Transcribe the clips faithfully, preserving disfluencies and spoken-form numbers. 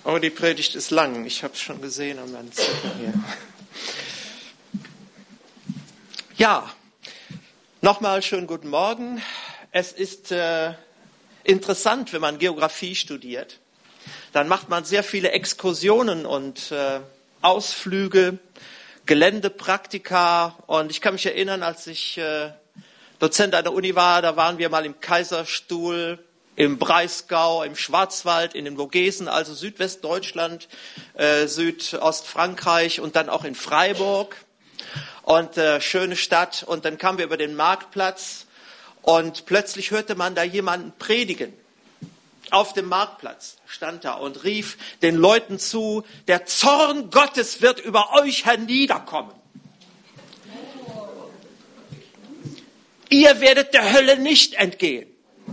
Oh, die Predigt ist lang. Ich habe es schon gesehen an meinen Zettel hier. Ja, nochmal schönen guten Morgen. Es ist äh, interessant, wenn man Geografie studiert. Dann macht man sehr viele Exkursionen und äh, Ausflüge, Geländepraktika. Und ich kann mich erinnern, als ich äh, Dozent an der Uni war, da waren wir mal im Kaiserstuhl, im Breisgau, im Schwarzwald, in den Vogesen, also Südwestdeutschland, äh, Südostfrankreich und dann auch in Freiburg. Und äh, schöne Stadt. Und dann kamen wir über den Marktplatz und plötzlich hörte man da jemanden predigen. Auf dem Marktplatz stand er und rief den Leuten zu, der Zorn Gottes wird über euch herniederkommen. Ihr werdet der Hölle nicht entgehen.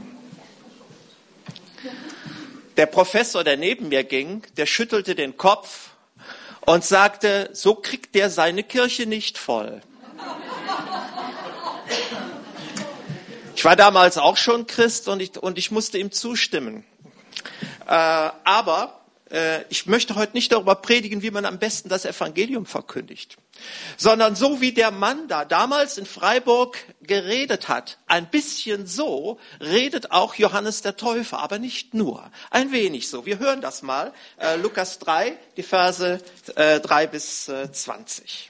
Der Professor, der neben mir ging, der schüttelte den Kopf und sagte, so kriegt der seine Kirche nicht voll. Ich war damals auch schon Christ und ich, und ich musste ihm zustimmen. Äh, aber äh, ich möchte heute nicht darüber predigen, wie man am besten das Evangelium verkündigt, sondern so wie der Mann da damals in Freiburg geredet hat, ein bisschen so redet auch Johannes der Täufer, aber nicht nur, ein wenig so. Wir hören das mal, äh, Lukas drei, die Verse äh, drei bis zwanzig.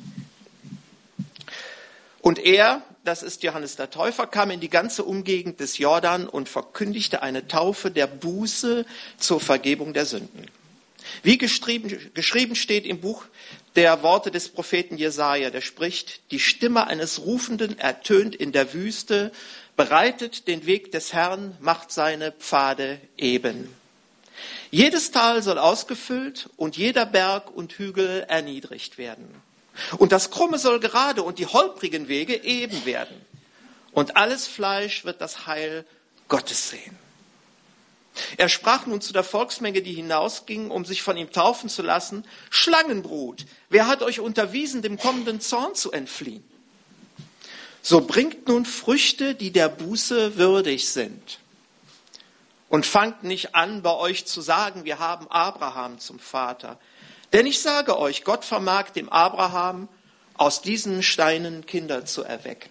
Und er, das ist Johannes der Täufer, kam in die ganze Umgegend des Jordan und verkündigte eine Taufe der Buße zur Vergebung der Sünden. Wie geschrieben, geschrieben steht im Buch der Worte des Propheten Jesaja, der spricht, die Stimme eines Rufenden ertönt in der Wüste, bereitet den Weg des Herrn, macht seine Pfade eben. Jedes Tal soll ausgefüllt und jeder Berg und Hügel erniedrigt werden. Und das Krumme soll gerade und die holprigen Wege eben werden. Und alles Fleisch wird das Heil Gottes sehen. Er sprach nun zu der Volksmenge, die hinausging, um sich von ihm taufen zu lassen, Schlangenbrut, wer hat euch unterwiesen, dem kommenden Zorn zu entfliehen? So bringt nun Früchte, die der Buße würdig sind. Und fangt nicht an, bei euch zu sagen, wir haben Abraham zum Vater. Denn ich sage euch, Gott vermag dem Abraham aus diesen Steinen Kinder zu erwecken.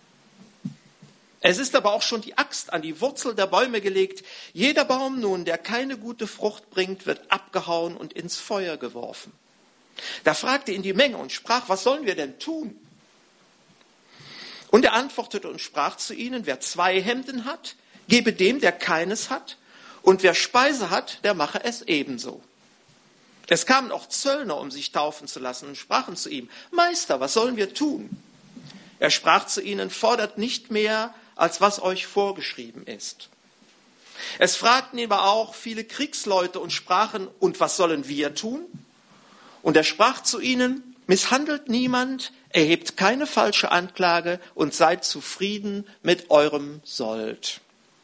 Es ist aber auch schon die Axt an die Wurzel der Bäume gelegt. Jeder Baum nun, der keine gute Frucht bringt, wird abgehauen und ins Feuer geworfen. Da fragte ihn die Menge und sprach, was sollen wir denn tun? Und er antwortete und sprach zu ihnen, wer zwei Hemden hat, gebe dem, der keines hat. Und wer Speise hat, der mache es ebenso. Es kamen auch Zöllner, um sich taufen zu lassen, und sprachen zu ihm, Meister, was sollen wir tun? Er sprach zu ihnen, fordert nicht mehr, als was euch vorgeschrieben ist. Es fragten ihn aber auch viele Kriegsleute und sprachen, und was sollen wir tun? Und er sprach zu ihnen, misshandelt niemand, erhebt keine falsche Anklage und seid zufrieden mit eurem Sold.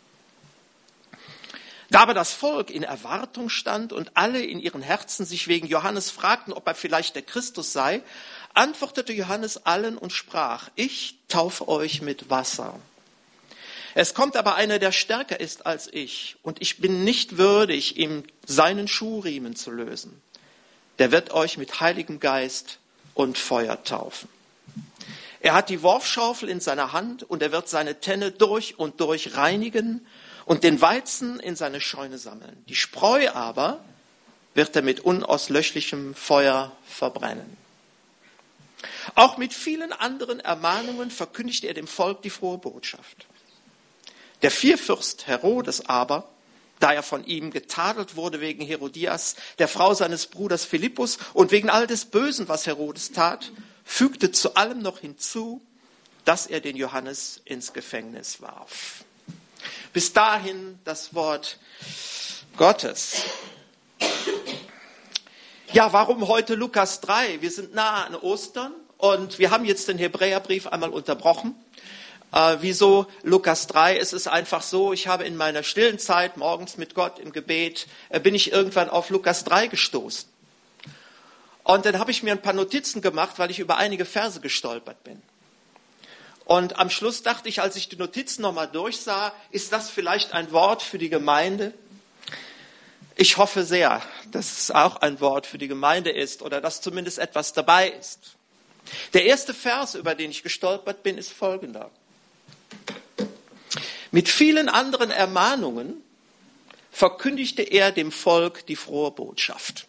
Da aber das Volk in Erwartung stand und alle in ihren Herzen sich wegen Johannes fragten, ob er vielleicht der Christus sei, antwortete Johannes allen und sprach, ich taufe euch mit Wasser. Es kommt aber einer, der stärker ist als ich, und ich bin nicht würdig, ihm seinen Schuhriemen zu lösen. Der wird euch mit Heiligem Geist und Feuer taufen. Er hat die Worfschaufel in seiner Hand, und er wird seine Tenne durch und durch reinigen und den Weizen in seine Scheune sammeln. Die Spreu aber wird er mit unauslöschlichem Feuer verbrennen. Auch mit vielen anderen Ermahnungen verkündigte er dem Volk die frohe Botschaft. Der Vierfürst Herodes aber, da er von ihm getadelt wurde wegen Herodias, der Frau seines Bruders Philippus, und wegen all des Bösen, was Herodes tat, fügte zu allem noch hinzu, dass er den Johannes ins Gefängnis warf. Bis dahin das Wort Gottes. Ja, warum heute Lukas drei? Wir sind nahe an Ostern und wir haben jetzt den Hebräerbrief einmal unterbrochen. Äh, wieso Lukas drei? Es ist einfach so, ich habe in meiner stillen Zeit morgens mit Gott im Gebet, äh, bin ich irgendwann auf Lukas drei gestoßen. Und dann habe ich mir ein paar Notizen gemacht, weil ich über einige Verse gestolpert bin. Und am Schluss dachte ich, als ich die Notizen nochmal durchsah, ist das vielleicht ein Wort für die Gemeinde? Ich hoffe sehr, dass es auch ein Wort für die Gemeinde ist oder dass zumindest etwas dabei ist. Der erste Vers, über den ich gestolpert bin, ist folgender. Mit vielen anderen Ermahnungen verkündigte er dem Volk die frohe Botschaft.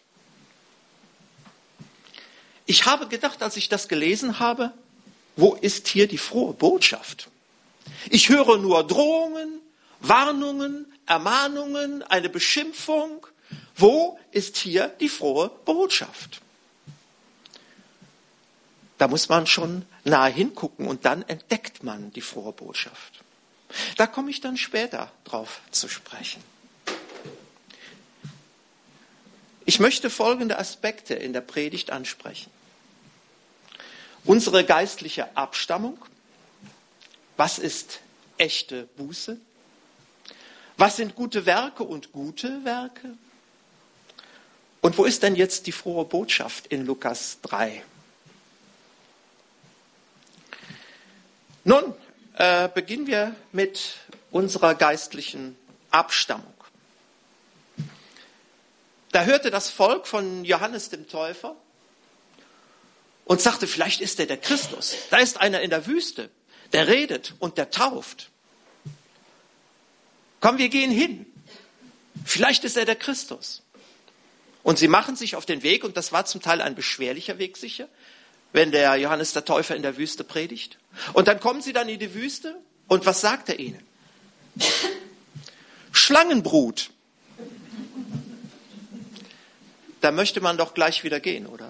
Ich habe gedacht, als ich das gelesen habe, wo ist hier die frohe Botschaft? Ich höre nur Drohungen, Warnungen, Ermahnungen, eine Beschimpfung. Wo ist hier die frohe Botschaft? Da muss man schon nahe hingucken und dann entdeckt man die frohe Botschaft. Da komme ich dann später drauf zu sprechen. Ich möchte folgende Aspekte in der Predigt ansprechen. Unsere geistliche Abstammung. Was ist echte Buße? Was sind gute Werke und gute Werke? Und wo ist denn jetzt die frohe Botschaft in Lukas drei? Nun, äh, beginnen wir mit unserer geistlichen Abstammung. Da hörte das Volk von Johannes dem Täufer und sagte, vielleicht ist er der Christus. Da ist einer in der Wüste, der redet und der tauft. Komm, wir gehen hin. Vielleicht ist er der Christus. Und sie machen sich auf den Weg, und das war zum Teil ein beschwerlicher Weg sicher, wenn der Johannes der Täufer in der Wüste predigt. Und dann kommen sie dann in die Wüste, und was sagt er ihnen? Schlangenbrut. Da möchte man doch gleich wieder gehen, oder?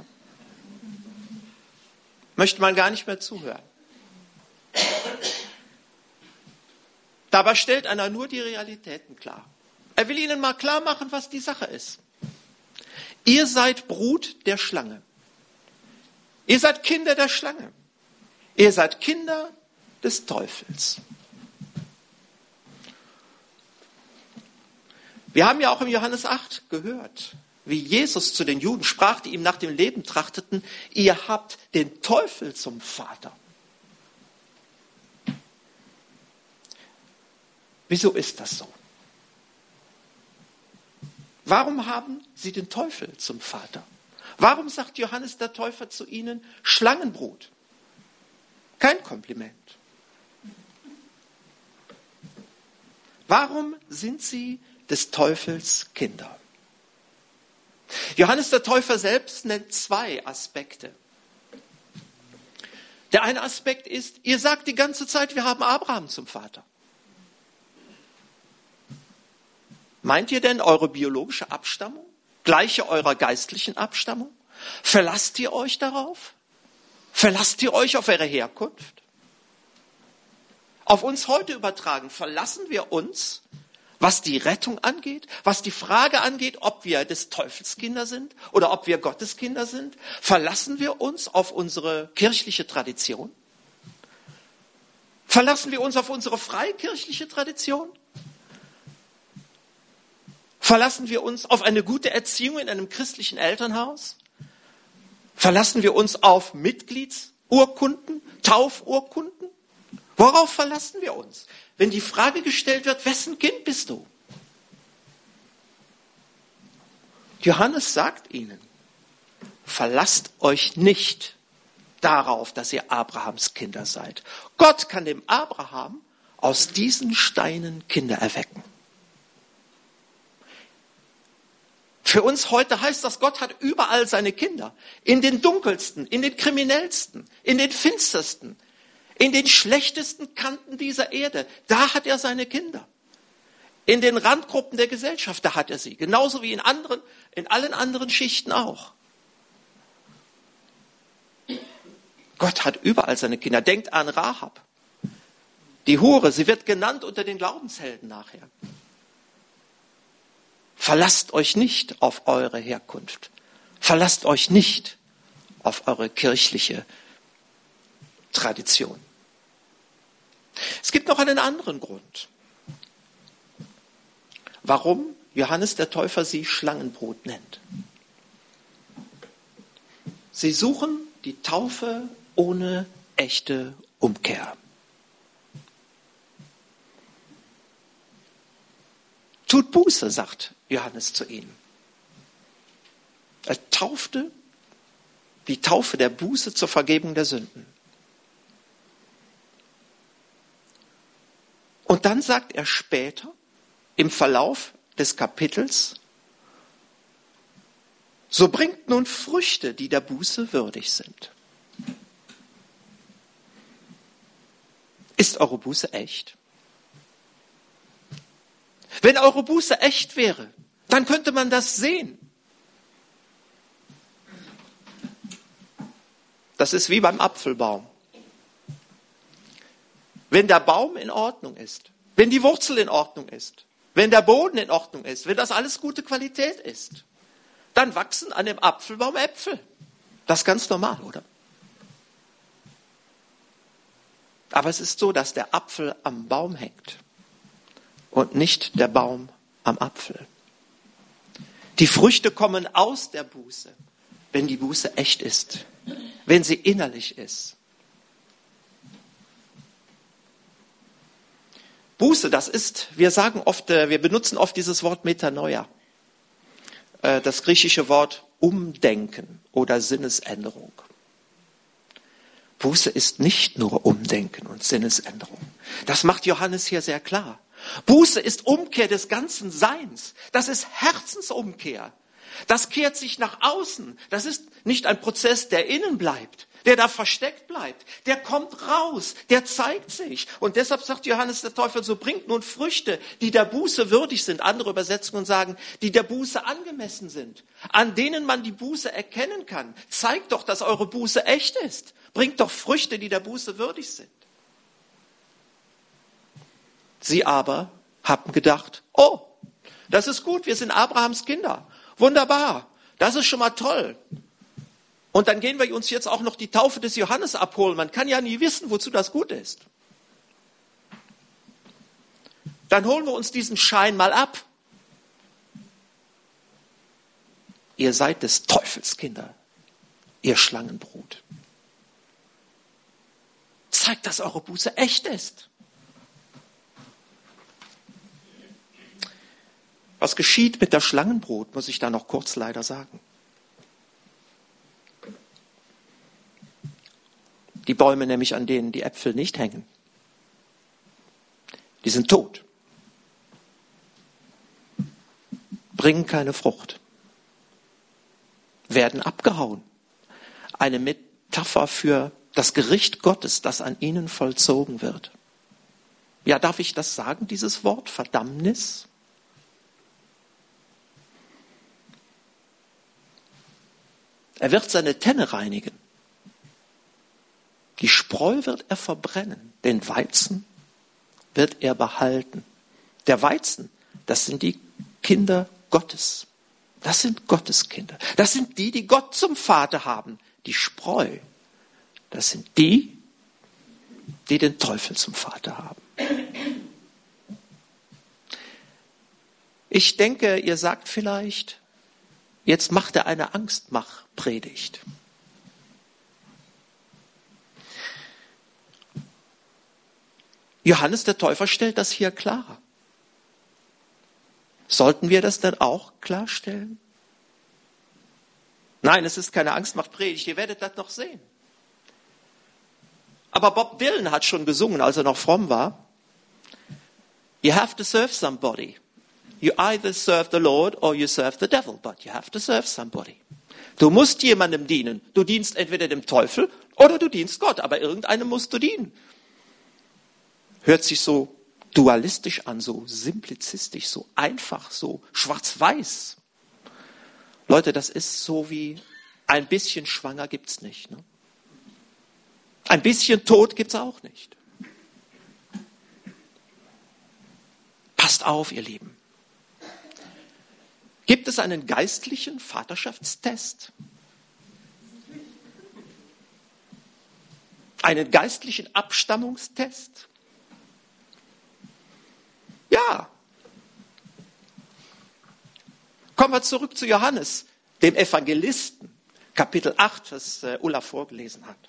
Möchte man gar nicht mehr zuhören. Dabei stellt einer nur die Realitäten klar. Er will ihnen mal klar machen, was die Sache ist. Ihr seid Brut der Schlange. Ihr seid Kinder der Schlange. Ihr seid Kinder des Teufels. Wir haben ja auch im Johannes acht gehört, wie Jesus zu den Juden sprach, die ihm nach dem Leben trachteten, ihr habt den Teufel zum Vater. Wieso ist das so? Warum haben sie den Teufel zum Vater? Warum sagt Johannes der Täufer zu ihnen Schlangenbrut? Kein Kompliment. Warum sind sie des Teufels Kinder? Johannes der Täufer selbst nennt zwei Aspekte. Der eine Aspekt ist, ihr sagt die ganze Zeit, wir haben Abraham zum Vater. Meint ihr denn eure biologische Abstammung? Gleiche eurer geistlichen Abstammung? Verlasst ihr euch darauf? Verlasst ihr euch auf eure Herkunft? Auf uns heute übertragen, verlassen wir uns, was die Rettung angeht, was die Frage angeht, ob wir des Teufels Kinder sind oder ob wir Gottes Kinder sind? Verlassen wir uns auf unsere kirchliche Tradition? Verlassen wir uns auf unsere freikirchliche Tradition? Verlassen wir uns auf eine gute Erziehung in einem christlichen Elternhaus? Verlassen wir uns auf Mitgliedsurkunden, Taufurkunden? Worauf verlassen wir uns? Wenn die Frage gestellt wird, wessen Kind bist du? Johannes sagt ihnen, verlasst euch nicht darauf, dass ihr Abrahams Kinder seid. Gott kann dem Abraham aus diesen Steinen Kinder erwecken. Für uns heute heißt das, Gott hat überall seine Kinder. In den dunkelsten, in den kriminellsten, in den finstersten, in den schlechtesten Kanten dieser Erde. Da hat er seine Kinder. In den Randgruppen der Gesellschaft, da hat er sie. Genauso wie in anderen, in allen anderen Schichten auch. Gott hat überall seine Kinder. Denkt an Rahab. Die Hure, sie wird genannt unter den Glaubenshelden nachher. Verlasst euch nicht auf eure Herkunft. Verlasst euch nicht auf eure kirchliche Tradition. Es gibt noch einen anderen Grund, warum Johannes der Täufer sie Schlangenbrut nennt. Sie suchen die Taufe ohne echte Umkehr. Tut Buße, sagt Johannes zu ihnen. Er taufte die Taufe der Buße zur Vergebung der Sünden. Und dann sagt er später, im Verlauf des Kapitels, so bringt nun Früchte, die der Buße würdig sind. Ist eure Buße echt? Wenn eure Buße echt wäre, dann könnte man das sehen. Das ist wie beim Apfelbaum. Wenn der Baum in Ordnung ist, wenn die Wurzel in Ordnung ist, wenn der Boden in Ordnung ist, wenn das alles gute Qualität ist, dann wachsen an dem Apfelbaum Äpfel. Das ist ganz normal, oder? Aber es ist so, dass der Apfel am Baum hängt und nicht der Baum am Apfel. Die Früchte kommen aus der Buße, wenn die Buße echt ist, wenn sie innerlich ist. Buße, das ist, wir sagen oft, wir benutzen oft dieses Wort Metanoia, das griechische Wort Umdenken oder Sinnesänderung. Buße ist nicht nur Umdenken und Sinnesänderung. Das macht Johannes hier sehr klar. Buße ist Umkehr des ganzen Seins. Das ist Herzensumkehr. Das kehrt sich nach außen. Das ist nicht ein Prozess, der innen bleibt, der da versteckt bleibt. Der kommt raus, der zeigt sich. Und deshalb sagt Johannes der Täufer, so bringt nun Früchte, die der Buße würdig sind. Andere Übersetzungen sagen, die der Buße angemessen sind, an denen man die Buße erkennen kann. Zeigt doch, dass eure Buße echt ist. Bringt doch Früchte, die der Buße würdig sind. Sie aber haben gedacht, oh, das ist gut, wir sind Abrahams Kinder. Wunderbar, das ist schon mal toll. Und dann gehen wir uns jetzt auch noch die Taufe des Johannes abholen. Man kann ja nie wissen, wozu das gut ist. Dann holen wir uns diesen Schein mal ab. Ihr seid des Teufels Kinder, ihr Schlangenbrut. Zeigt, dass eure Buße echt ist. Was geschieht mit der Schlangenbrut, muss ich da noch kurz leider sagen. Die Bäume nämlich, an denen die Äpfel nicht hängen, die sind tot, bringen keine Frucht, werden abgehauen. Eine Metapher für das Gericht Gottes, das an ihnen vollzogen wird. Ja, darf ich das sagen, dieses Wort, Verdammnis? Er wird seine Tenne reinigen. Die Spreu wird er verbrennen. Den Weizen wird er behalten. Der Weizen, das sind die Kinder Gottes. Das sind Gottes Kinder. Das sind die, die Gott zum Vater haben. Die Spreu, das sind die, die den Teufel zum Vater haben. Ich denke, ihr sagt vielleicht, jetzt macht er eine Angstmachpredigt. Johannes der Täufer stellt das hier klar. Sollten wir das dann auch klarstellen? Nein, es ist keine Angstmachpredigt, ihr werdet das noch sehen. Aber Bob Dylan hat schon gesungen, als er noch fromm war. You have to serve somebody. You either serve the Lord or you serve the devil, but you have to serve somebody. Du musst jemandem dienen. Du dienst entweder dem Teufel oder du dienst Gott, aber irgendeinem musst du dienen. Hört sich so dualistisch an, so simplizistisch, so einfach, so schwarz-weiß. Leute, das ist so wie ein bisschen schwanger gibt's nicht. Ne? Ein bisschen Tod gibt's auch nicht. Passt auf, ihr Lieben. Gibt es einen geistlichen Vaterschaftstest? Einen geistlichen Abstammungstest? Ja. Kommen wir zurück zu Johannes, dem Evangelisten, Kapitel acht, was Ulla vorgelesen hat.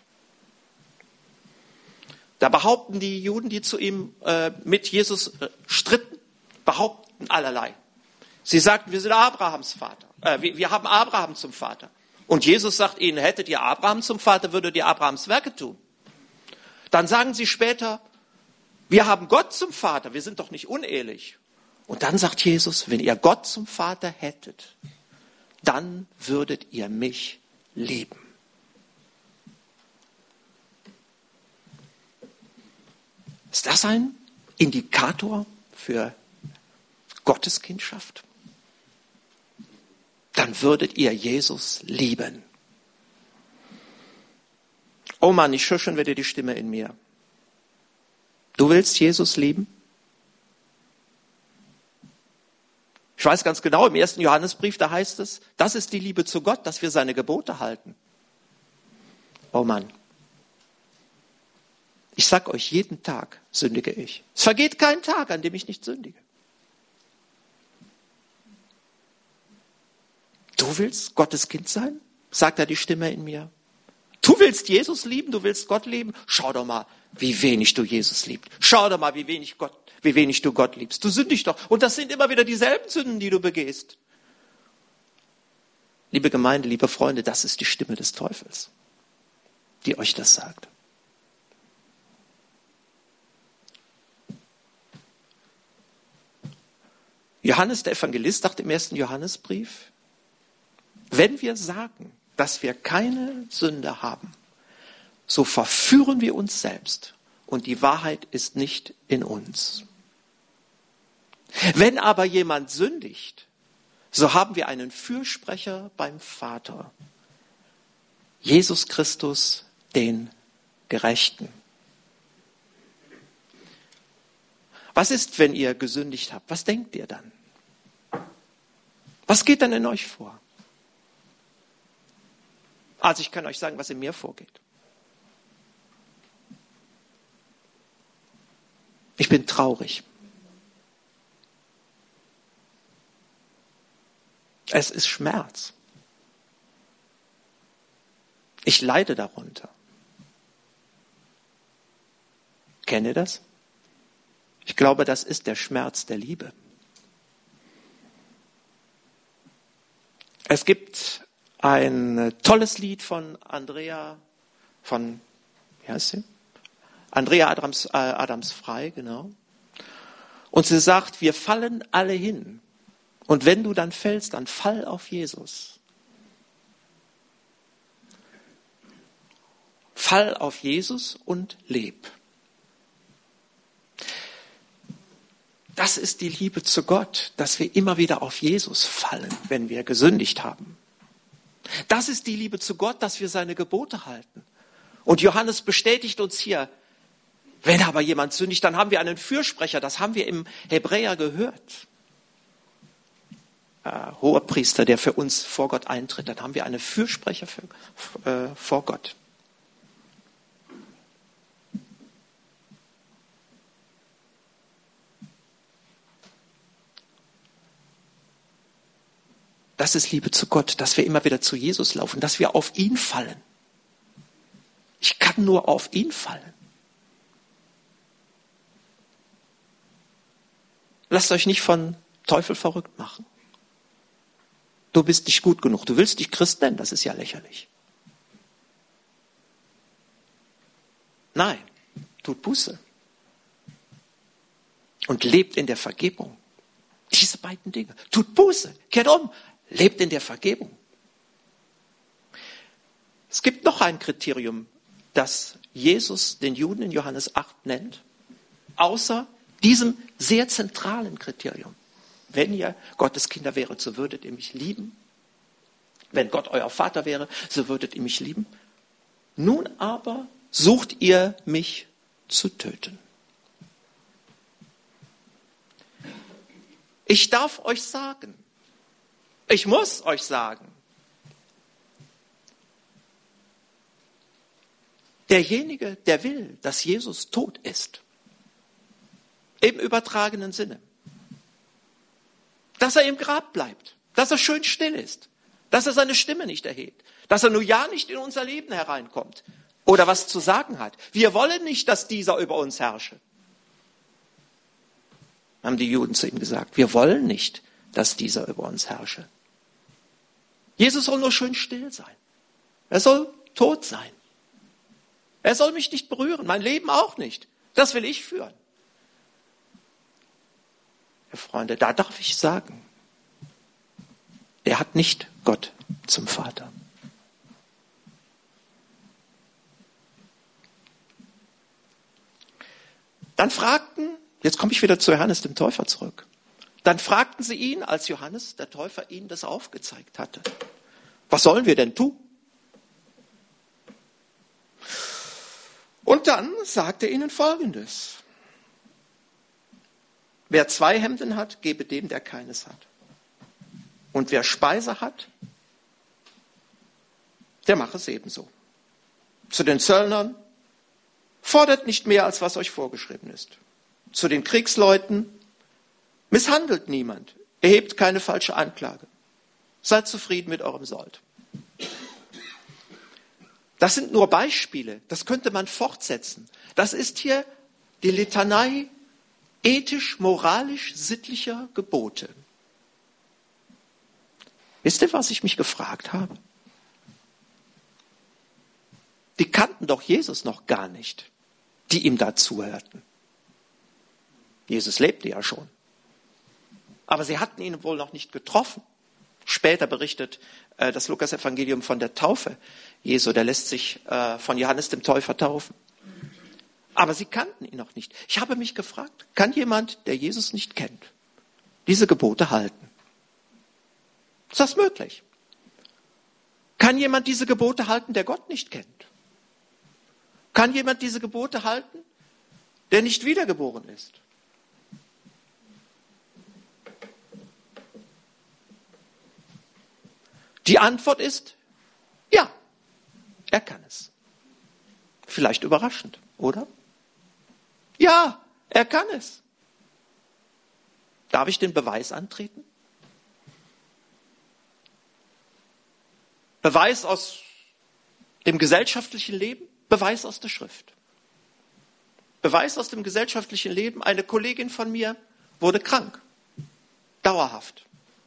Da behaupten die Juden, die zu ihm äh, mit Jesus äh, stritten, behaupten, sagten allerlei. Sie sagten, wir sind Abrahams Vater. Äh, wir, wir haben Abraham zum Vater. Und Jesus sagt ihnen, hättet ihr Abraham zum Vater, würdet ihr Abrahams Werke tun. Dann sagen sie später, wir haben Gott zum Vater, wir sind doch nicht unehelich. Und dann sagt Jesus, wenn ihr Gott zum Vater hättet, dann würdet ihr mich lieben. Ist das ein Indikator für Gottes Kindschaft? Dann würdet ihr Jesus lieben. Oh Mann, ich höre schon wieder die Stimme in mir. Du willst Jesus lieben? Ich weiß ganz genau, im ersten Johannesbrief, da heißt es, das ist die Liebe zu Gott, dass wir seine Gebote halten. Oh Mann. Ich sag euch, jeden Tag sündige ich. Es vergeht kein Tag, an dem ich nicht sündige. Du willst Gottes Kind sein? Sagt da die Stimme in mir. Du willst Jesus lieben, du willst Gott lieben? Schau doch mal, wie wenig du Jesus liebst. Schau doch mal, wie wenig Gott, wie wenig du Gott liebst. Du sündigst doch. Und das sind immer wieder dieselben Sünden, die du begehst. Liebe Gemeinde, liebe Freunde, das ist die Stimme des Teufels, die euch das sagt. Johannes, der Evangelist, sagt im ersten Johannesbrief, wenn wir sagen, dass wir keine Sünde haben, so verführen wir uns selbst und die Wahrheit ist nicht in uns. Wenn aber jemand sündigt, so haben wir einen Fürsprecher beim Vater, Jesus Christus, den Gerechten. Was ist, wenn ihr gesündigt habt? Was denkt ihr dann? Was geht dann in euch vor? Also ich kann euch sagen, was in mir vorgeht. Ich bin traurig. Es ist Schmerz. Ich leide darunter. Kennt ihr das? Ich glaube, das ist der Schmerz der Liebe. Es gibt ein tolles Lied von Andrea, von, wie heißt sie? Andrea Adams, äh, Adams Frei, genau. Und sie sagt, wir fallen alle hin. Und wenn du dann fällst, dann fall auf Jesus. Fall auf Jesus und leb. Das ist die Liebe zu Gott, dass wir immer wieder auf Jesus fallen, wenn wir gesündigt haben. Das ist die Liebe zu Gott, dass wir seine Gebote halten. Und Johannes bestätigt uns hier, wenn aber jemand sündigt, dann haben wir einen Fürsprecher. Das haben wir im Hebräer gehört. Äh, Hoherpriester, der für uns vor Gott eintritt. Dann haben wir einen Fürsprecher für, äh, vor Gott. Das ist Liebe zu Gott, dass wir immer wieder zu Jesus laufen, dass wir auf ihn fallen. Ich kann nur auf ihn fallen. Lasst euch nicht von Teufel verrückt machen. Du bist nicht gut genug. Du willst dich Christ nennen, das ist ja lächerlich. Nein, tut Buße. Und lebt in der Vergebung. Diese beiden Dinge. Tut Buße, kehrt um. Lebt in der Vergebung. Es gibt noch ein Kriterium, das Jesus den Juden in Johannes acht nennt, außer diesem sehr zentralen Kriterium. Wenn ihr Gottes Kinder wäret, so würdet ihr mich lieben. Wenn Gott euer Vater wäre, so würdet ihr mich lieben. Nun aber sucht ihr mich zu töten. Ich darf euch sagen, ich muss euch sagen, derjenige, der will, dass Jesus tot ist, im übertragenen Sinne, dass er im Grab bleibt, dass er schön still ist, dass er seine Stimme nicht erhebt, dass er nur ja nicht in unser Leben hereinkommt oder was zu sagen hat. Wir wollen nicht, dass dieser über uns herrsche. haben die Juden zu ihm gesagt. Wir wollen nicht, dass dieser über uns herrsche. Jesus soll nur schön still sein. Er soll tot sein. Er soll mich nicht berühren, mein Leben auch nicht. Das will ich führen. Ja, Freunde, da darf ich sagen, er hat nicht Gott zum Vater. Dann fragten, jetzt komme ich wieder zu Johannes dem Täufer zurück. Dann fragten sie ihn, als Johannes der Täufer ihnen das aufgezeigt hatte. Was sollen wir denn tun? Und dann sagte er ihnen Folgendes. Wer zwei Hemden hat, gebe dem, der keines hat. Und wer Speise hat, der mache es ebenso. Zu den Zöllnern, fordert nicht mehr, als was euch vorgeschrieben ist. Zu den Kriegsleuten, misshandelt niemand, erhebt keine falsche Anklage. Seid zufrieden mit eurem Sold. Das sind nur Beispiele, das könnte man fortsetzen. Das ist hier die Litanei ethisch, moralisch, sittlicher Gebote. Wisst ihr, was ich mich gefragt habe? Die kannten doch Jesus noch gar nicht, die ihm da zuhörten. Jesus lebte ja schon. Aber sie hatten ihn wohl noch nicht getroffen. Später berichtet äh, das Lukas-Evangelium von der Taufe Jesu. Der lässt sich äh, von Johannes dem Täufer taufen. Aber sie kannten ihn noch nicht. Ich habe mich gefragt, kann jemand, der Jesus nicht kennt, diese Gebote halten? Ist das möglich? Kann jemand diese Gebote halten, der Gott nicht kennt? Kann jemand diese Gebote halten, der nicht wiedergeboren ist? Die Antwort ist, ja, er kann es. Vielleicht überraschend, oder? Ja, er kann es. Darf ich den Beweis antreten? Beweis aus dem gesellschaftlichen Leben, Beweis aus der Schrift. Beweis aus dem gesellschaftlichen Leben, eine Kollegin von mir wurde krank, dauerhaft.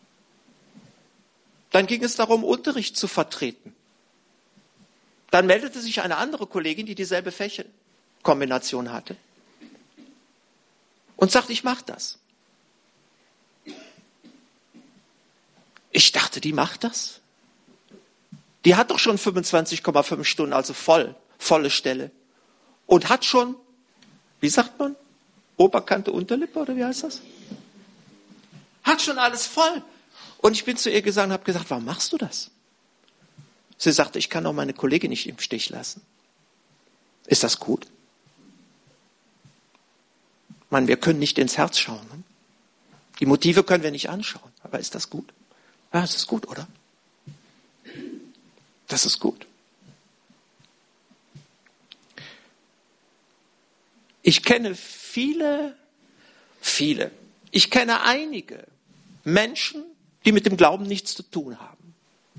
Dann ging es darum, Unterricht zu vertreten. Dann meldete sich eine andere Kollegin, die dieselbe Fächerkombination hatte und sagte, ich mache das. Ich dachte, die macht das. Die hat doch schon fünfundzwanzig Komma fünf Stunden, also voll, volle Stelle. Und hat schon, wie sagt man, Oberkante, Unterlippe oder wie heißt das? Hat schon alles voll. Und ich bin zu ihr gegangen und habe gesagt, warum machst du das? Sie sagte, ich kann auch meine Kollegin nicht im Stich lassen. Ist das gut? Ich meine, wir können nicht ins Herz schauen. Ne? Die Motive können wir nicht anschauen. Aber ist das gut? Ja, das ist gut, oder? Das ist gut. Ich kenne viele, viele, ich kenne einige Menschen, die mit dem Glauben nichts zu tun haben.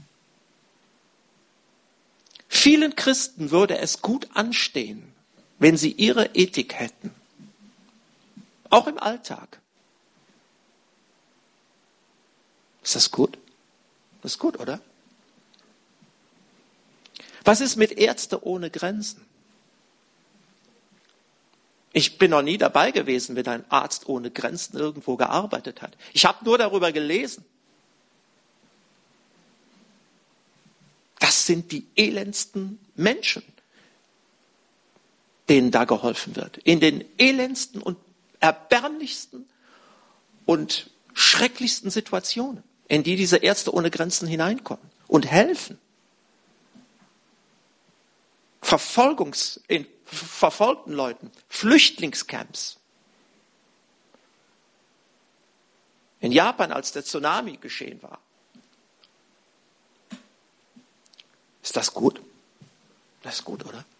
Vielen Christen würde es gut anstehen, wenn sie ihre Ethik hätten. Auch im Alltag. Ist das gut? Das ist gut, oder? Was ist mit Ärzte ohne Grenzen? Ich bin noch nie dabei gewesen, wenn ein Arzt ohne Grenzen irgendwo gearbeitet hat. Ich habe nur darüber gelesen. Das sind die elendsten Menschen, denen da geholfen wird. In den elendsten und erbärmlichsten und schrecklichsten Situationen, in die diese Ärzte ohne Grenzen hineinkommen und helfen. Verfolgungs, in verfolgten Leuten, Flüchtlingscamps. In Japan, als der Tsunami geschehen war. Ist das gut? Das ist gut, oder?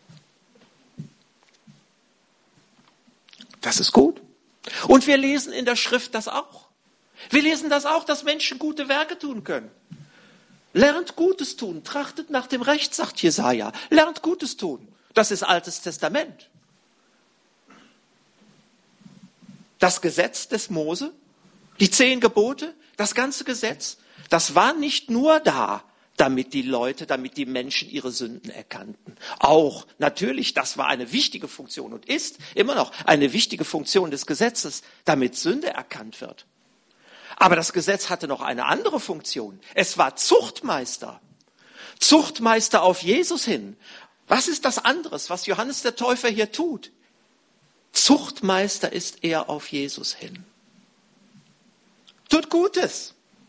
Das ist gut. Und wir lesen in der Schrift das auch. Wir lesen das auch, dass Menschen gute Werke tun können. Lernt Gutes tun, trachtet nach dem Recht, sagt Jesaja. Lernt Gutes tun. Das ist Altes Testament. Das Gesetz des Mose, die zehn Gebote, das ganze Gesetz, das war nicht nur da, damit die Leute, damit die Menschen ihre Sünden erkannten. Auch, natürlich, das war eine wichtige Funktion und ist immer noch eine wichtige Funktion des Gesetzes, damit Sünde erkannt wird. Aber das Gesetz hatte noch eine andere Funktion. Es war Zuchtmeister. Zuchtmeister auf Jesus hin. Was ist das anderes, was Johannes der Täufer hier tut? Zuchtmeister ist er auf Jesus hin. Tut Gutes.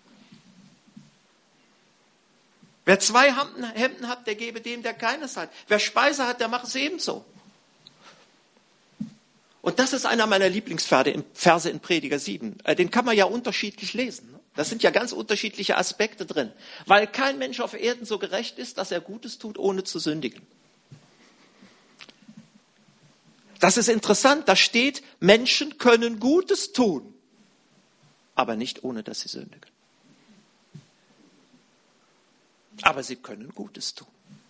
Wer zwei Hemden hat, der gebe dem, der keines hat. Wer Speise hat, der mache es ebenso. Und das ist einer meiner Lieblingsverse in Prediger sieben. Den kann man ja unterschiedlich lesen. Das sind ja ganz unterschiedliche Aspekte drin. Weil kein Mensch auf Erden so gerecht ist, dass er Gutes tut, ohne zu sündigen. Das ist interessant. Da steht, Menschen können Gutes tun, aber nicht ohne, dass sie sündigen. Aber sie können Gutes tun.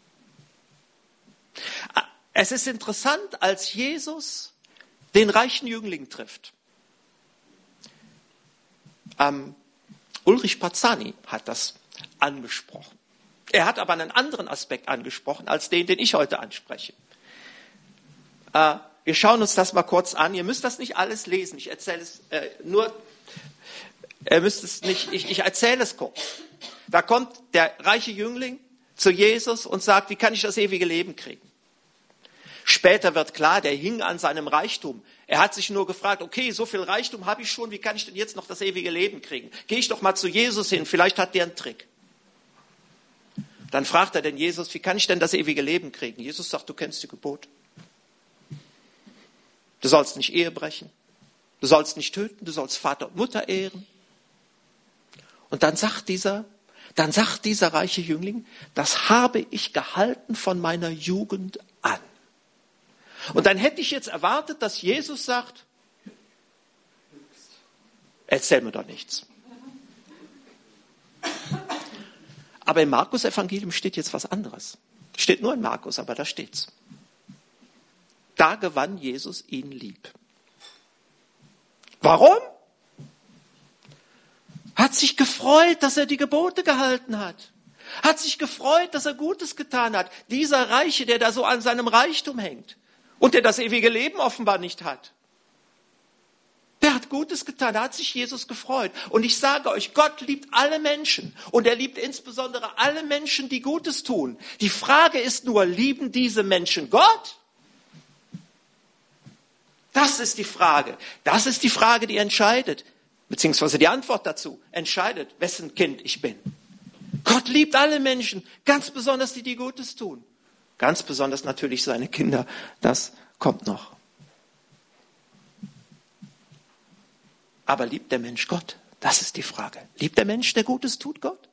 Es ist interessant, als Jesus den reichen Jüngling trifft. Ähm, Ulrich Parzani hat das angesprochen. Er hat aber einen anderen Aspekt angesprochen, als den, den ich heute anspreche. Äh, wir schauen uns das mal kurz an. Ihr müsst das nicht alles lesen. Ich erzähle es äh, nur, ihr müsst es nicht, ich, ich erzähle es kurz. Da kommt der reiche Jüngling zu Jesus und sagt, wie kann ich das ewige Leben kriegen? Später wird klar, der hing an seinem Reichtum. Er hat sich nur gefragt, okay, so viel Reichtum habe ich schon, wie kann ich denn jetzt noch das ewige Leben kriegen? Gehe ich doch mal zu Jesus hin, vielleicht hat der einen Trick. Dann fragt er den Jesus, wie kann ich denn das ewige Leben kriegen? Jesus sagt, du kennst die Gebote. Du sollst nicht Ehe brechen, du sollst nicht töten, du sollst Vater und Mutter ehren. Und dann sagt dieser Dann sagt dieser reiche Jüngling, das habe ich gehalten von meiner Jugend an. Und dann hätte ich jetzt erwartet, dass Jesus sagt, erzähl mir doch nichts. Aber im Markus-Evangelium steht jetzt was anderes. Steht nur in Markus, aber da steht's. Da gewann Jesus ihn lieb. Warum? Hat sich gefreut, dass er die Gebote gehalten hat. Hat sich gefreut, dass er Gutes getan hat. Dieser Reiche, der da so an seinem Reichtum hängt und der das ewige Leben offenbar nicht hat. Der hat Gutes getan, da hat sich Jesus gefreut. Und ich sage euch, Gott liebt alle Menschen. Und er liebt insbesondere alle Menschen, die Gutes tun. Die Frage ist nur, lieben diese Menschen Gott? Das ist die Frage. Das ist die Frage, die entscheidet. Beziehungsweise die Antwort dazu entscheidet, wessen Kind ich bin. Gott liebt alle Menschen, ganz besonders die, die Gutes tun. Ganz besonders natürlich seine Kinder, das kommt noch. Aber liebt der Mensch Gott? Das ist die Frage. Liebt der Mensch, der Gutes tut, Gott?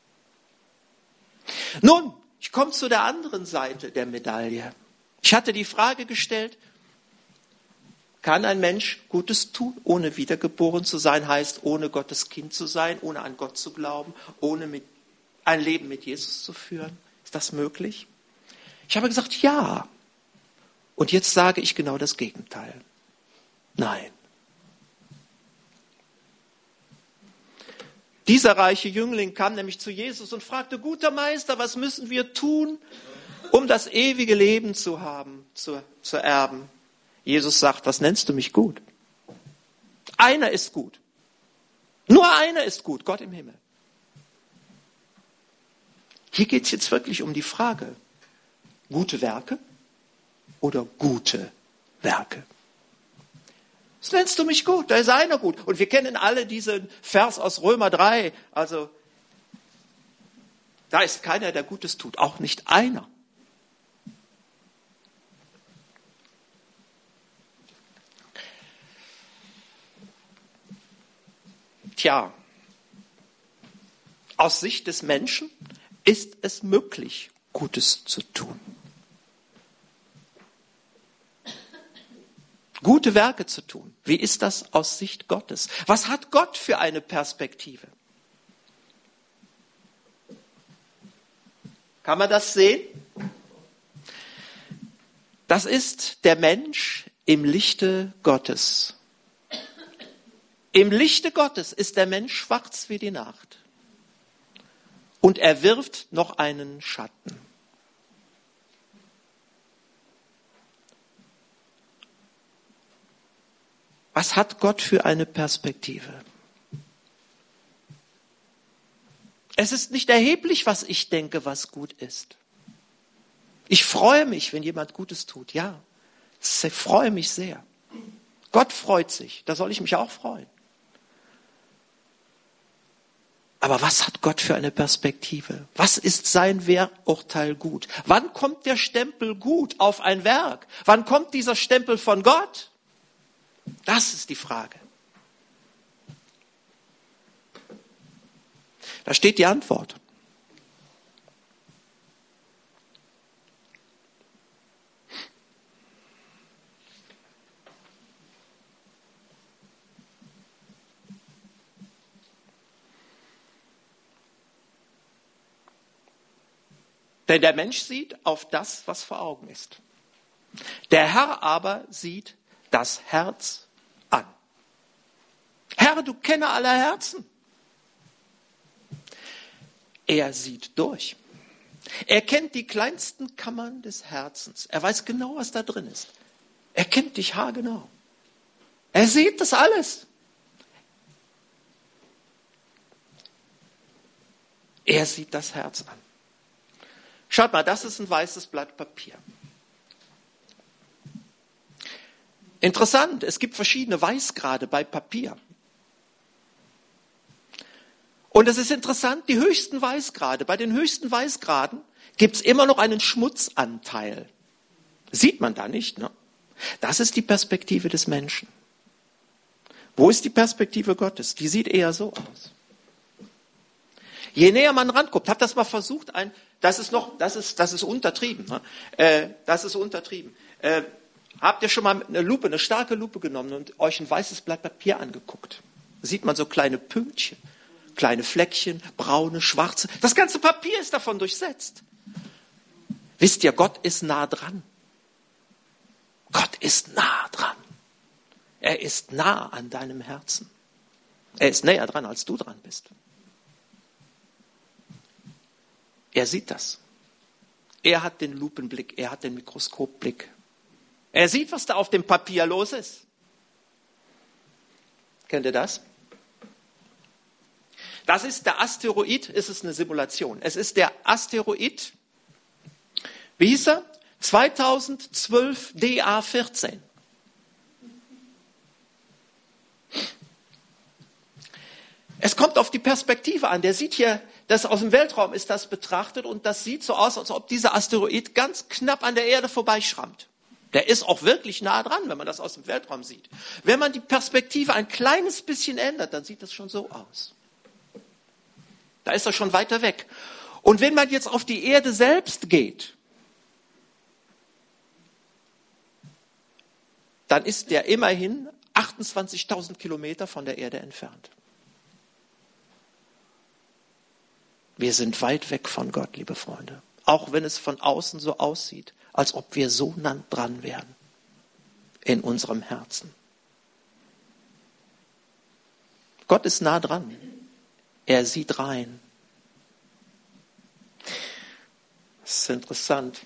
Nun, ich komme zu der anderen Seite der Medaille. Ich hatte die Frage gestellt, kann ein Mensch Gutes tun, ohne wiedergeboren zu sein, heißt ohne Gottes Kind zu sein, ohne an Gott zu glauben, ohne mit, ein Leben mit Jesus zu führen? Ist das möglich? Ich habe gesagt, ja. Und jetzt sage ich genau das Gegenteil. Nein. Dieser reiche Jüngling kam nämlich zu Jesus und fragte, guter Meister, was müssen wir tun, um das ewige Leben zu haben, zu, zu erben? Jesus sagt, was nennst du mich gut? Einer ist gut. Nur einer ist gut, Gott im Himmel. Hier geht es jetzt wirklich um die Frage, gute Werke oder gute Werke? Was nennst du mich gut? Da ist einer gut. Und wir kennen alle diesen Vers aus Römer drei. Also, da ist keiner, der Gutes tut. Auch nicht einer. Tja, aus Sicht des Menschen ist es möglich, Gutes zu tun. Gute Werke zu tun. Wie ist das aus Sicht Gottes? Was hat Gott für eine Perspektive? Kann man das sehen? Das ist der Mensch im Lichte Gottes. Im Lichte Gottes ist der Mensch schwarz wie die Nacht. Und er wirft noch einen Schatten. Was hat Gott für eine Perspektive? Es ist nicht erheblich, was ich denke, was gut ist. Ich freue mich, wenn jemand Gutes tut. Ja, ich freue mich sehr. Gott freut sich, da soll ich mich auch freuen. Aber was hat Gott für eine Perspektive? Was ist sein Werturteil gut? Wann kommt der Stempel gut auf ein Werk? Wann kommt dieser Stempel von Gott? Das ist die Frage. Da steht die Antwort. Denn der Mensch sieht auf das, was vor Augen ist. Der Herr aber sieht das Herz an. Herr, du Kenner aller Herzen. Er sieht durch. Er kennt die kleinsten Kammern des Herzens. Er weiß genau, was da drin ist. Er kennt dich haargenau. Er sieht das alles. Er sieht das Herz an. Schaut mal, das ist ein weißes Blatt Papier. Interessant, es gibt verschiedene Weißgrade bei Papier. Und es ist interessant, die höchsten Weißgrade, bei den höchsten Weißgraden gibt es immer noch einen Schmutzanteil. Sieht man da nicht, ne? Das ist die Perspektive des Menschen. Wo ist die Perspektive Gottes? Die sieht eher so aus. Je näher man ranguckt, habt das mal versucht, ein, das ist noch, das ist, das ist untertrieben, ne? äh, das ist untertrieben. Äh, habt ihr schon mal eine Lupe, eine starke Lupe genommen und euch ein weißes Blatt Papier angeguckt? Da sieht man so kleine Pünktchen, kleine Fleckchen, braune, schwarze. Das ganze Papier ist davon durchsetzt. Wisst ihr, Gott ist nah dran. Gott ist nah dran. Er ist nah an deinem Herzen. Er ist näher dran, als du dran bist. Er sieht das. Er hat den Lupenblick, er hat den Mikroskopblick. Er sieht, was da auf dem Papier los ist. Kennt ihr das? Das ist der Asteroid, ist es eine Simulation. Es ist der Asteroid, wie hieß er? zweitausendzwölf D A vierzehn. Es kommt auf die Perspektive an. Der sieht hier, das aus dem Weltraum ist das betrachtet und das sieht so aus, als ob dieser Asteroid ganz knapp an der Erde vorbeischrammt. Der ist auch wirklich nah dran, wenn man das aus dem Weltraum sieht. Wenn man die Perspektive ein kleines bisschen ändert, dann sieht das schon so aus. Da ist er schon weiter weg. Und wenn man jetzt auf die Erde selbst geht, dann ist der immerhin achtundzwanzigtausend Kilometer von der Erde entfernt. Wir sind weit weg von Gott, liebe Freunde. Auch wenn es von außen so aussieht, als ob wir so nah dran wären in unserem Herzen. Gott ist nah dran. Er sieht rein. Das ist interessant.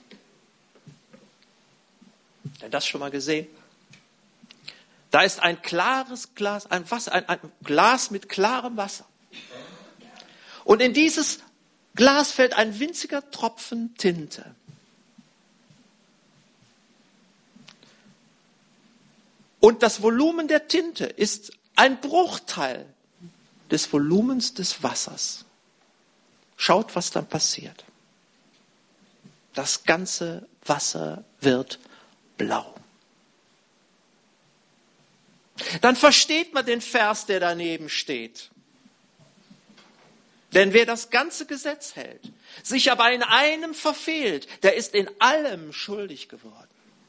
Habt ihr das schon mal gesehen? Da ist ein klares Glas, ein, Wasser, ein, ein Glas mit klarem Wasser. Und in dieses Glas fällt ein winziger Tropfen Tinte. Und das Volumen der Tinte ist ein Bruchteil des Volumens des Wassers. Schaut, was dann passiert. Das ganze Wasser wird blau. Dann versteht man den Vers, der daneben steht. Denn wer das ganze Gesetz hält, sich aber in einem verfehlt, der ist in allem schuldig geworden.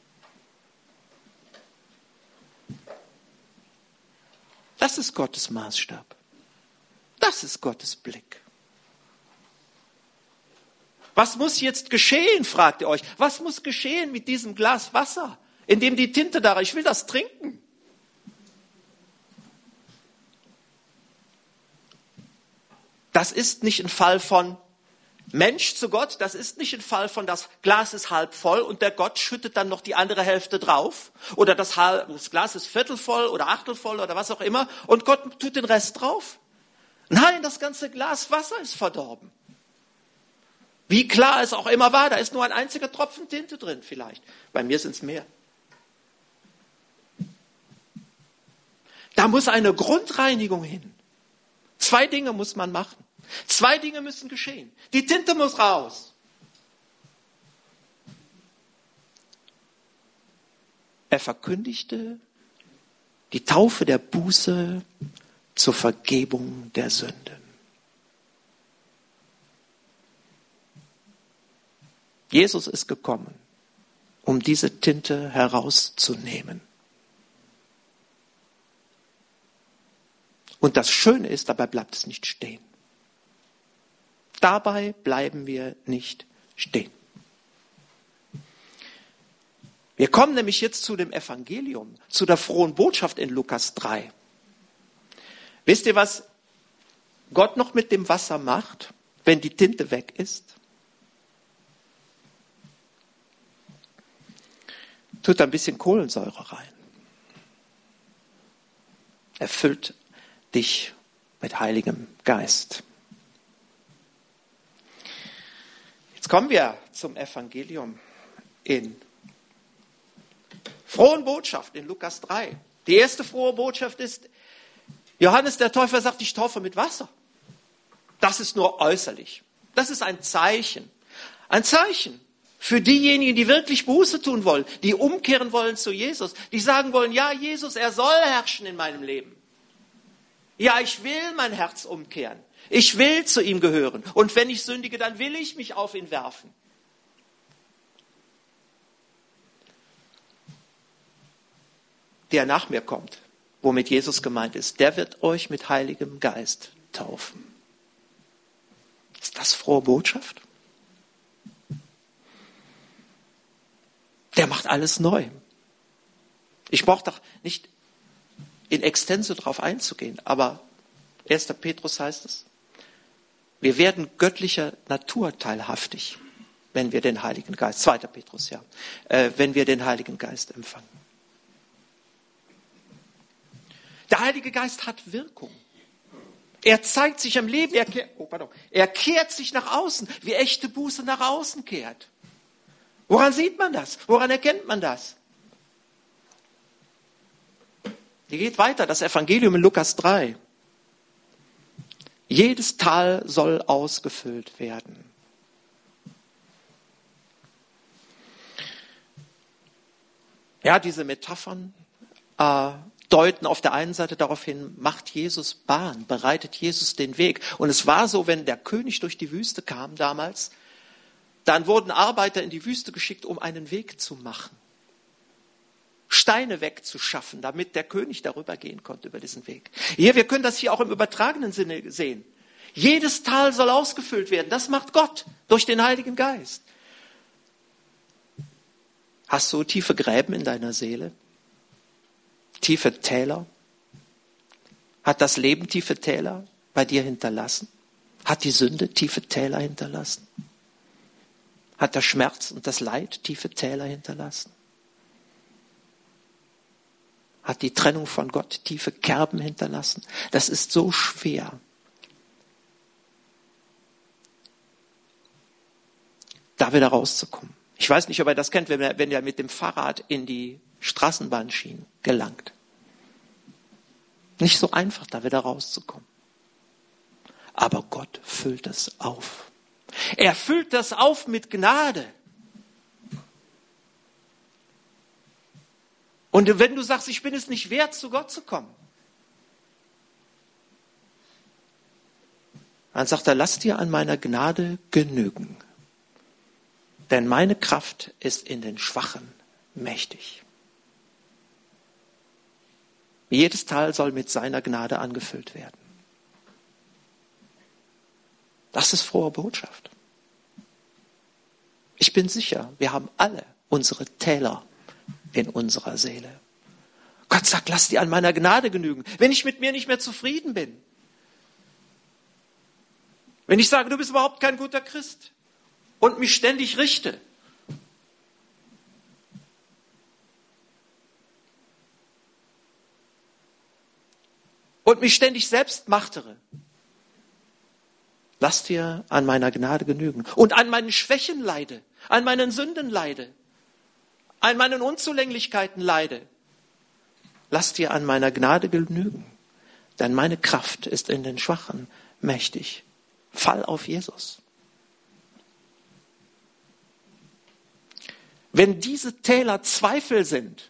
Das ist Gottes Maßstab. Das ist Gottes Blick. Was muss jetzt geschehen, fragt ihr euch. Was muss geschehen mit diesem Glas Wasser, in dem die Tinte da ist? Ich will das trinken. Das ist nicht ein Fall von Mensch zu Gott, das ist nicht ein Fall von das Glas ist halb voll und der Gott schüttet dann noch die andere Hälfte drauf oder das, halb, das Glas ist viertel voll oder achtel voll oder was auch immer und Gott tut den Rest drauf. Nein, das ganze Glas Wasser ist verdorben. Wie klar es auch immer war, da ist nur ein einziger Tropfen Tinte drin vielleicht. Bei mir sind es mehr. Da muss eine Grundreinigung hin. Zwei Dinge muss man machen. Zwei Dinge müssen geschehen. Die Tinte muss raus. Er verkündigte die Taufe der Buße zur Vergebung der Sünden. Jesus ist gekommen, um diese Tinte herauszunehmen. Und das Schöne ist, dabei bleibt es nicht stehen. Dabei bleiben wir nicht stehen. Wir kommen nämlich jetzt zu dem Evangelium, zu der frohen Botschaft in Lukas drei. Wisst ihr, was Gott noch mit dem Wasser macht, wenn die Tinte weg ist? Tut ein bisschen Kohlensäure rein. Er füllt dich mit Heiligem Geist. Jetzt kommen wir zum Evangelium in frohen Botschaft in Lukas drei. Die erste frohe Botschaft ist, Johannes der Täufer sagt, ich taufe mit Wasser. Das ist nur äußerlich. Das ist ein Zeichen. Ein Zeichen für diejenigen, die wirklich Buße tun wollen, die umkehren wollen zu Jesus, die sagen wollen, ja, Jesus, er soll herrschen in meinem Leben. Ja, ich will mein Herz umkehren. Ich will zu ihm gehören. Und wenn ich sündige, dann will ich mich auf ihn werfen. Der nach mir kommt, womit Jesus gemeint ist, der wird euch mit Heiligem Geist taufen. Ist das frohe Botschaft? Der macht alles neu. Ich brauche doch nicht in Extenso drauf einzugehen, aber erster Petrus heißt es, wir werden göttlicher Natur teilhaftig, wenn wir den Heiligen Geist, zweiter Petrus, ja, äh, wenn wir den Heiligen Geist empfangen. Der Heilige Geist hat Wirkung. Er zeigt sich am Leben, er kehrt, oh, pardon, er kehrt sich nach außen, wie echte Buße nach außen kehrt. Woran sieht man das? Woran erkennt man das? Hier geht weiter, das Evangelium in Lukas drei. Jedes Tal soll ausgefüllt werden. Ja, diese Metaphern äh, deuten auf der einen Seite darauf hin, macht Jesus Bahn, bereitet Jesus den Weg. Und es war so, wenn der König durch die Wüste kam damals, dann wurden Arbeiter in die Wüste geschickt, um einen Weg zu machen. Steine wegzuschaffen, damit der König darüber gehen konnte, über diesen Weg. Hier, wir können das hier auch im übertragenen Sinne sehen. Jedes Tal soll ausgefüllt werden. Das macht Gott durch den Heiligen Geist. Hast du tiefe Gräben in deiner Seele? Tiefe Täler? Hat das Leben tiefe Täler bei dir hinterlassen? Hat die Sünde tiefe Täler hinterlassen? Hat der Schmerz und das Leid tiefe Täler hinterlassen? Hat die Trennung von Gott tiefe Kerben hinterlassen? Das ist so schwer. Da wieder rauszukommen. Ich weiß nicht, ob ihr das kennt, wenn ihr, wenn ihr mit dem Fahrrad in die Straßenbahnschienen gelangt. Nicht so einfach, da wieder rauszukommen. Aber Gott füllt es auf. Er füllt das auf mit Gnade. Und wenn du sagst, ich bin es nicht wert, zu Gott zu kommen, dann sagt er, lass dir an meiner Gnade genügen. Denn meine Kraft ist in den Schwachen mächtig. Jedes Tal soll mit seiner Gnade angefüllt werden. Das ist frohe Botschaft. Ich bin sicher, wir haben alle unsere Täler in unserer Seele. Gott sagt, lass dir an meiner Gnade genügen. Wenn ich mit mir nicht mehr zufrieden bin, Wenn ich sage, du bist überhaupt kein guter Christ und mich ständig richte. Und mich ständig selbst machtere. Lass dir an meiner Gnade genügen. Und an meinen Schwächen leide, an meinen Sünden leide, an meinen Unzulänglichkeiten leide. Lass dir an meiner Gnade genügen. Denn meine Kraft ist in den Schwachen mächtig. Fall auf Jesus. Wenn diese Täler Zweifel sind,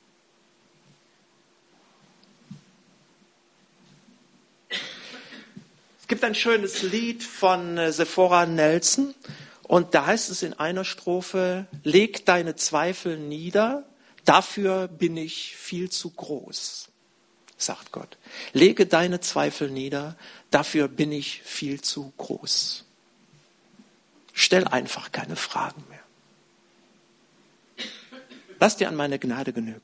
es gibt ein schönes Lied von Sephora Nelson und da heißt es in einer Strophe, leg deine Zweifel nieder, dafür bin ich viel zu groß, sagt Gott. Lege deine Zweifel nieder, dafür bin ich viel zu groß. Stell einfach keine Fragen mehr. Lass dir an meine Gnade genügen.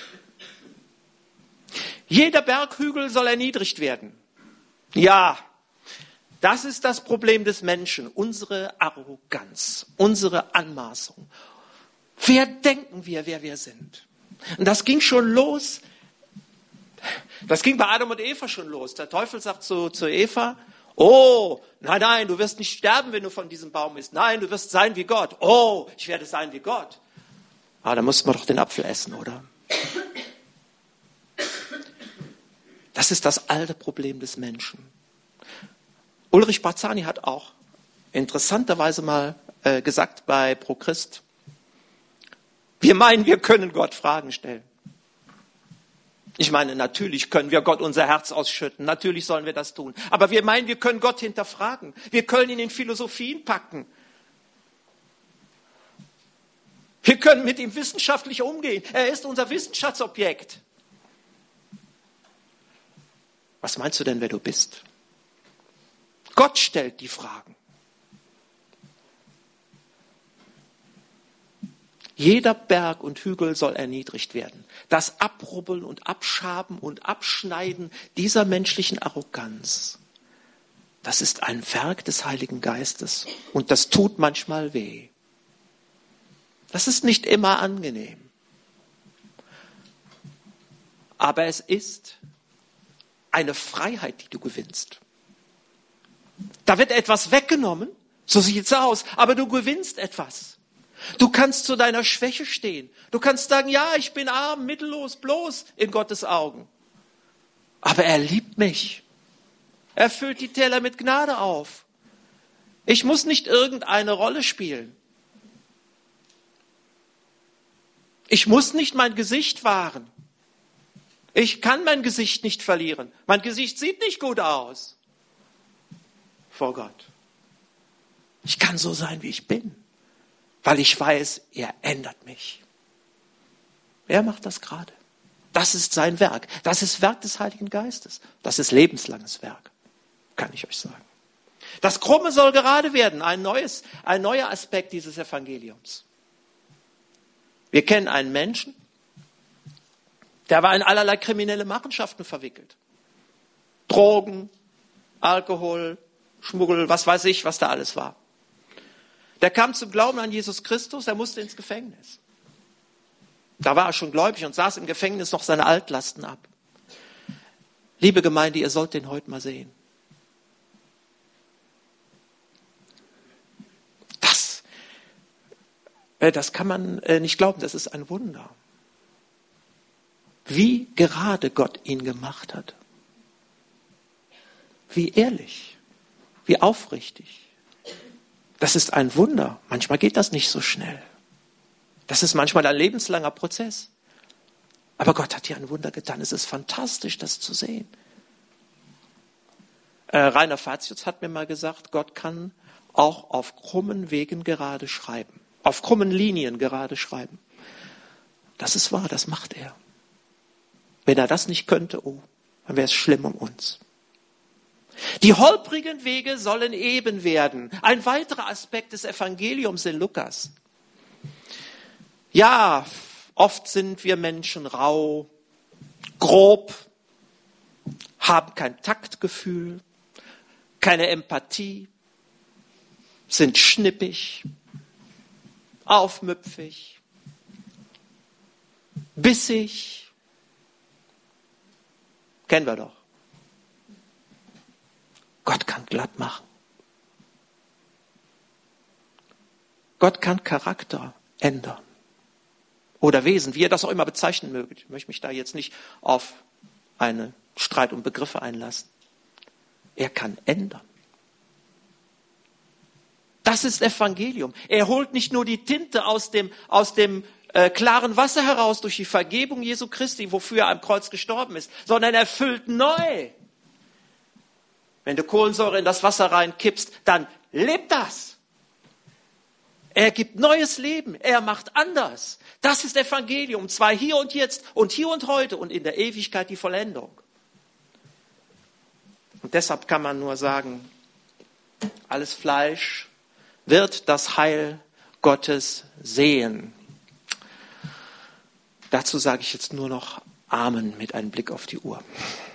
Jeder Berghügel soll erniedrigt werden. Ja, das ist das Problem des Menschen, unsere Arroganz, unsere Anmaßung. Wer denken wir, wer wir sind? Und das ging schon los, das ging bei Adam und Eva schon los. Der Teufel sagt zu, zu Eva, oh, nein, nein, du wirst nicht sterben, wenn du von diesem Baum isst. Nein, du wirst sein wie Gott. Oh, ich werde sein wie Gott. Aber da mussten wir doch den Apfel essen, oder? Das ist das alte Problem des Menschen. Ulrich Barzani hat auch interessanterweise mal äh, gesagt bei ProChrist, wir meinen, wir können Gott Fragen stellen. Ich meine, natürlich können wir Gott unser Herz ausschütten, natürlich sollen wir das tun. Aber wir meinen, wir können Gott hinterfragen, wir können ihn in Philosophien packen. Wir können mit ihm wissenschaftlich umgehen. Er ist unser Wissenschaftsobjekt. Was meinst du denn, wer du bist? Gott stellt die Fragen. Jeder Berg und Hügel soll erniedrigt werden. Das Abrubbeln und Abschaben und Abschneiden dieser menschlichen Arroganz, das ist ein Werk des Heiligen Geistes und das tut manchmal weh. Das ist nicht immer angenehm. Aber es ist eine Freiheit, die du gewinnst. Da wird etwas weggenommen, so sieht es aus, aber du gewinnst etwas. Du kannst zu deiner Schwäche stehen. Du kannst sagen, ja, ich bin arm, mittellos, bloß in Gottes Augen. Aber er liebt mich. Er füllt die Teller mit Gnade auf. Ich muss nicht irgendeine Rolle spielen. Ich muss nicht mein Gesicht wahren. Ich kann mein Gesicht nicht verlieren. Mein Gesicht sieht nicht gut aus vor Gott. Ich kann so sein, wie ich bin, weil ich weiß, er ändert mich. Er macht das gerade. Das ist sein Werk. Das ist Werk des Heiligen Geistes. Das ist lebenslanges Werk, kann ich euch sagen. Das Krumme soll gerade werden, ein neues, ein neuer Aspekt dieses Evangeliums. Wir kennen einen Menschen, der war in allerlei kriminelle Machenschaften verwickelt. Drogen, Alkohol, Schmuggel, was weiß ich, was da alles war. Der kam zum Glauben an Jesus Christus, er musste ins Gefängnis. Da war er schon gläubig und saß im Gefängnis noch seine Altlasten ab. Liebe Gemeinde, ihr sollt den heute mal sehen. Das, äh, das kann man äh, nicht glauben, das ist ein Wunder. Wie gerade Gott ihn gemacht hat. Wie ehrlich, wie aufrichtig. Das ist ein Wunder. Manchmal geht das nicht so schnell. Das ist manchmal ein lebenslanger Prozess. Aber Gott hat hier ein Wunder getan. Es ist fantastisch, das zu sehen. Äh, Rainer Fatius hat mir mal gesagt, Gott kann auch auf krummen Wegen gerade schreiben. Auf krummen Linien gerade schreiben. Das ist wahr, das macht er. Wenn er das nicht könnte, oh, dann wäre es schlimm um uns. Die holprigen Wege sollen eben werden. Ein weiterer Aspekt des Evangeliums in Lukas. Ja, oft sind wir Menschen rau, grob, haben kein Taktgefühl, keine Empathie, sind schnippig, aufmüpfig, bissig. Kennen wir doch. Gott kann glatt machen. Gott kann Charakter ändern. Oder Wesen, wie ihr das auch immer bezeichnen mögt. Ich möchte mich da jetzt nicht auf einen Streit um Begriffe einlassen. Er kann ändern. Das ist Evangelium. Er holt nicht nur die Tinte aus dem, aus dem äh, klaren Wasser heraus durch die Vergebung Jesu Christi, wofür er am Kreuz gestorben ist, sondern er füllt neu. Wenn du Kohlensäure in das Wasser reinkippst, dann lebt das. Er gibt neues Leben. Er macht anders. Das ist Evangelium. Zwar hier und jetzt und hier und heute und in der Ewigkeit die Vollendung. Und deshalb kann man nur sagen, alles Fleisch wird das Heil Gottes sehen. Dazu sage ich jetzt nur noch Amen mit einem Blick auf die Uhr.